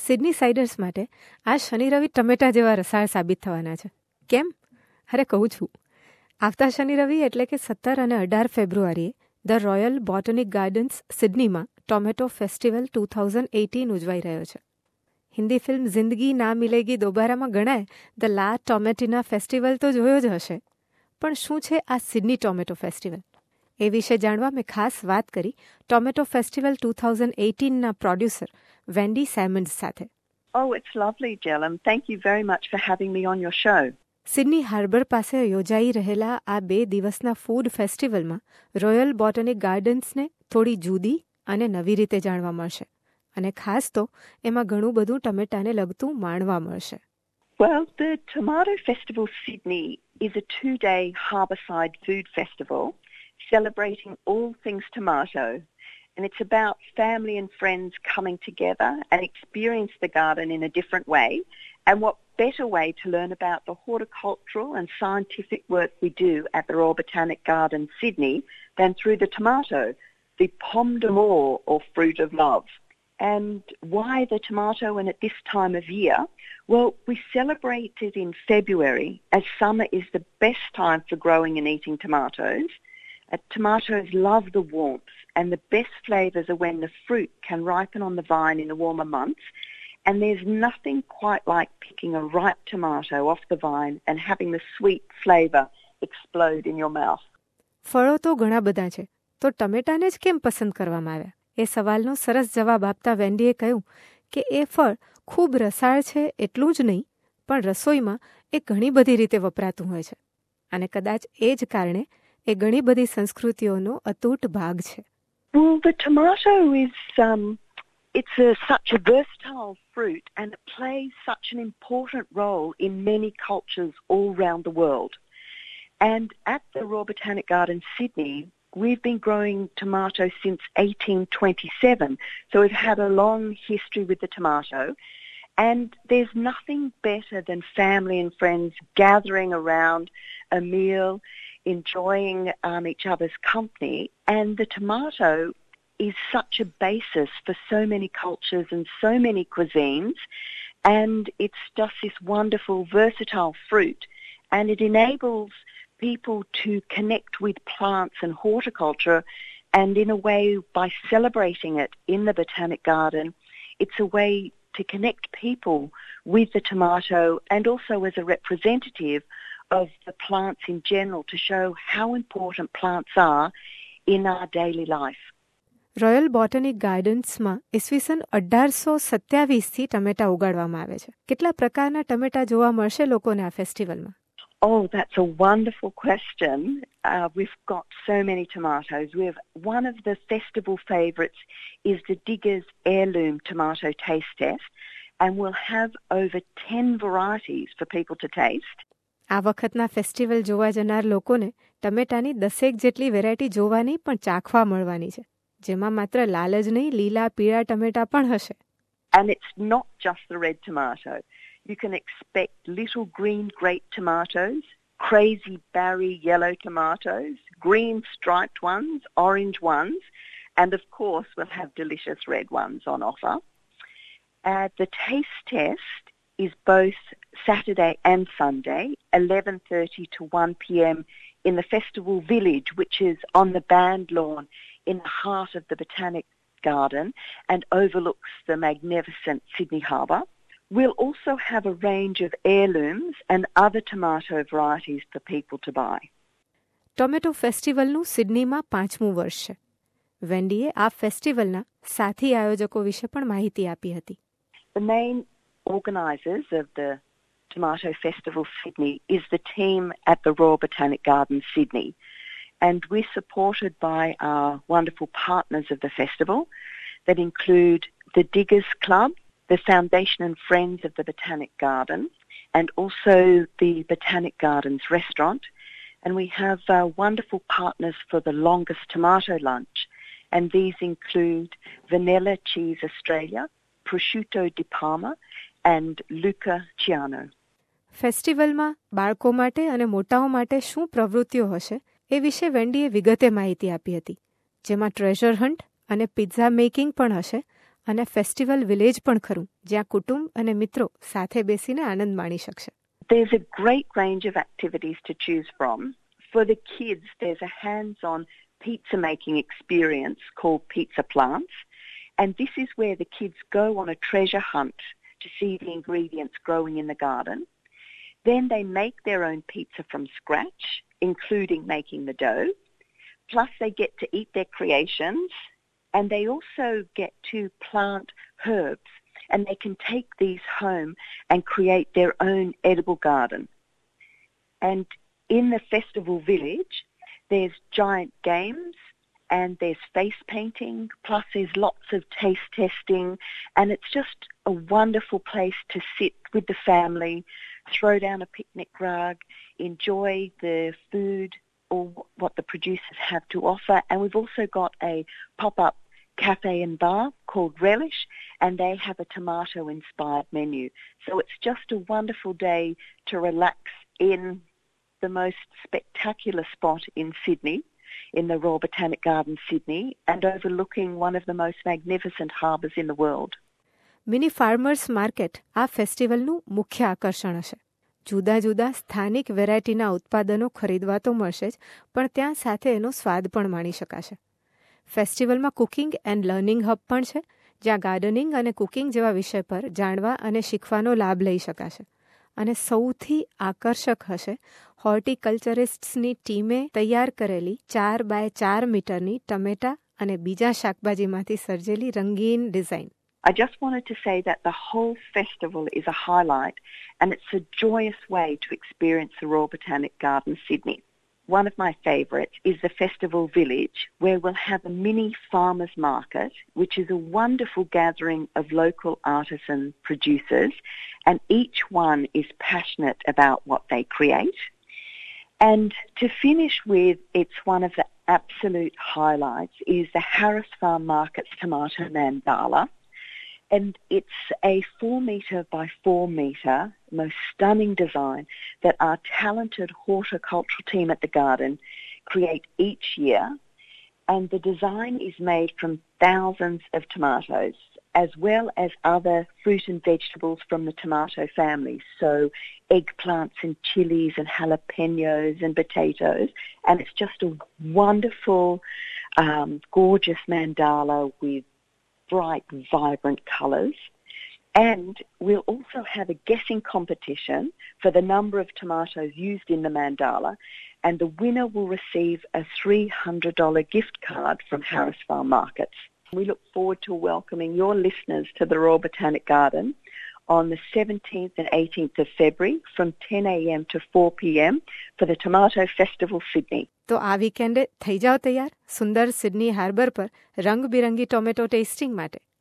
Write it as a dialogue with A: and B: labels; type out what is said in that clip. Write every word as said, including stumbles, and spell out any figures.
A: Sydney સાઇડર્સ માટે આ શનિ રવિ ટમેટા જેવા રસાળ સાબિત થવાના છે. કેમ? અરે કહું છું. આવતા શનિ રવિ એટલે કે સત્તર અને અઢાર ફેબ્રુઆરીએ ધ રોયલ બોટનિક ગાર્ડન્સ સિડનીમાં tomato festival two thousand eighteen ઉજવાઈ રહ્યો છે. હિન્દી ફિલ્મ જિંદગી ના મિલેગી દોબારામાં ગણાય ધ લા ટોમેટિના ફેસ્ટિવલ તો જોયો જ હશે, પણ શું છે આ સિડની ટોમેટો ફેસ્ટિવલ? એ વિશે જાણવા મેં ખાસ વાત કરી ટોમેટો ફેસ્ટિવલ ટુ થાઉઝન્ડ એટીનના પ્રોડ્યુસર વેન્ડી સેમન્ડ્સ સાથે.
B: Oh, it's lovely, Jill, and thank you very much for having me on your show.
A: Sydney harbour પાસે યોજાઈ રહેલા આ બે દિવસના ફૂડ ફેસ્ટિવલમાં રોયલ બોટનિક ગાર્ડન્સને થોડી જુદી અને નવી રીતે જાણવા મળશે, અને ખાસ તો એમાં ઘણું બધું ટમેટાને લગતું માણવા મળશે.
B: Well, the Tomato Festival Sydney is a two-day harbourside food festival celebrating all things tomato, and it's about family and friends coming together and experience the garden in a different way. And what better way to learn about the horticultural and scientific work we do at the Royal Botanic Garden, Sydney, than through the tomato, the pomme d'amour or fruit of love. And why the tomato and at this time of year? Well, we celebrate it in February as summer is the best time for growing and eating tomatoes. Uh, tomatoes love the warmth, and the best flavours are when the fruit can ripen on the vine in the warmer months. And there's nothing quite like picking a ripe tomato off the vine and having the sweet flavour explode in your mouth.
A: ફળો તો ઘણા બધા છે, તો ટમેટાને જ કેમ પસંદ કરવામાં આવ્યા? એ સવાલનો સરસ જવાબ આપતા વેન્ડીએ કહ્યું કે એ ફળ ખૂબ રસાળ છે એટલું જ નહીં, પણ રસોઈમાં એ ઘણી બધી રીતે વપરાતું હોય છે, અને કદાચ એ જ કારણે એ ઘણી બધી સંસ્કૃતિઓનો અતૂટ ભાગ છે.
B: Well, the tomato is um, it's a, such a versatile fruit, and it plays such an important role in many cultures all around the world. And at the Royal Botanic Garden, Sydney, we've been growing tomato since eighteen twenty-seven, so we've had a long history with the tomato. And there's nothing better than family and friends gathering around a meal, enjoying um, each other's company. And the tomato is such a basis for so many cultures and so many cuisines. And it's just this wonderful, versatile fruit. And it enables people to connect with plants and horticulture, and in a way, by celebrating it in the Botanic Garden, it's a way to connect people with the tomato and also as a representative of the plants in general to show how important plants are in our daily life.
A: Royal botanic ગાર્ડન્સમાં ઈસવીસન અઢારસો સત્યાવીસથી ટમેટા ઉગાડવામાં આવે છે. કેટલા પ્રકારના ટમેટા જોવા મળશે લોકોને આ ફેસ્ટિવલમાં?
B: Oh, that's a wonderful question. Uh, we've got so many tomatoes. We've one of the festival favourites is the Diggers Heirloom Tomato Taste Test, and we'll have over ten varieties for people to taste.
A: આ વખતના festival જોવા જનાર લોકોને ટમેટાની દસેક જેટલી variety જોવાની પણ ચાખવા મળવાની છે, જેમાં માત્ર લાલ જ નહીં, લીલા પીળા ટમેટા પણ હશે.
B: And it's not just the red tomato. You can expect little green grape tomatoes, crazy berry yellow tomatoes, green striped ones, orange ones, and of course we'll have delicious red ones on offer. Uh, the taste test is both Saturday and Sunday, eleven thirty to one p.m. in the Festival Village, which is on the band lawn in the heart of the Botanic Garden and overlooks the magnificent Sydney Harbour. We'll also have a range of heirlooms and other tomato varieties for people to buy.
A: Tomato ફેસ્ટિવલનું સિડનીમાં પાંચમું વર્ષ છે. વેન્ડીએ આ ફેસ્ટિવલના સાથી આયોજકો વિશે પણ માહિતી આપી હતી.
B: The main organisers of the Tomato Festival Sydney is the team at the Royal Botanic Garden, Sydney. And we're supported by our wonderful partners of the festival that include the Diggers Club, the Foundation and Friends of the Botanic Garden, and also the Botanic Gardens restaurant. And we have uh, wonderful partners for the longest tomato lunch, and these include Vanilla Cheese Australia, Prosciutto di Parma, and Luca Ciano.
A: ફેસ્ટિવલમાં બાળકો માટે અને મોટાઓ માટે શું પ્રવૃત્તિઓ હશે એ વિશે વેન્ડીએ વિગતે માહિતી આપી હતી, જેમાં ટ્રેઝર હન્ટ અને પિઝા મેકિંગ પણ હશે, અને ફેસ્ટિવલ વિલેજ પણ ખરું, જ્યાં કુટુંબ અને મિત્રો સાથે બેસીને આનંદ માણી શકશે.
B: There's a great range of activities to choose from. For the kids, there's a hands-on pizza making experience called Pizza Plants, and this is where the kids go on a treasure hunt to see the ingredients growing in the garden. Then they make their own pizza from scratch, including making the dough. Plus they get to eat their creations, and they also get to plant herbs, and they can take these home and create their own edible garden. And in the festival village, there's giant games, and there's face painting, plus there's lots of taste testing, and it's just a wonderful place to sit with the family, throw down a picnic rug, enjoy the food or what the producers have to offer. And we've also got a pop-up cafe and bar called Relish, and they have a tomato-inspired menu. So it's just a wonderful day to relax in the most spectacular spot in Sydney, in the Royal Botanic Gardens, Sydney, and overlooking one of the most magnificent harbours in the world.
A: Mini farmers market આ ફેસ્ટિવલનું મુખ્ય આકર્ષણ હશે. જુદા જુદા સ્થાનિક વેરાયટીના ઉત્પાદનો ખરીદવા તો મળશે જ, પણ ત્યાં સાથે એનો સ્વાદ પણ માણી શકાશે. ફેસ્ટિવલમાં કુકિંગ એન્ડ લર્નિંગ હબ પણ છે, જ્યાં ગાર્ડનિંગ અને કુકિંગ જેવા વિષય પર જાણવા અને શીખવાનો લાભ લઈ શકાશે. અને સૌથી આકર્ષક હશે હોર્ટિકલ્ચરિસ્ટ્સની ટીમે તૈયાર કરેલી ચાર બાય ચાર મીટરની ટમેટા અને બીજા શાકભાજીમાંથી સર્જેલી રંગીન design.
B: I just wanted to say that the whole festival is a highlight, and it's a joyous way to experience the Royal Botanic Gardens, Sydney. One of my favourites is the Festival Village, where we'll have a mini farmers market, which is a wonderful gathering of local artisan producers, and each one is passionate about what they create. And to finish with, it's one of the absolute highlights is the Harris Farm Market's Tomato Mandala. And it's a four metre by four metre, most stunning design that our talented horticultural team at the garden create each year. And the design is made from thousands of tomatoes, as well as other fruit and vegetables from the tomato family. So eggplants and chilies and jalapenos and potatoes. And it's just a wonderful, um, gorgeous mandala with bright, vibrant colours. And we'll also have a guessing competition for the number of tomatoes used in the mandala, and the winner will receive a three hundred dollars gift card from Harris Farm Markets. We look forward to welcoming your listeners to the Royal Botanic Garden on the seventeenth and eighteenth of February from ten a.m. to four p.m. for the Tomato Festival Sydney.
A: તો આ વીકેન્ડે થઈ જાઓ તૈયાર સુંદર Sydney harbour પર રંગબેરંગી tomato testing માટે.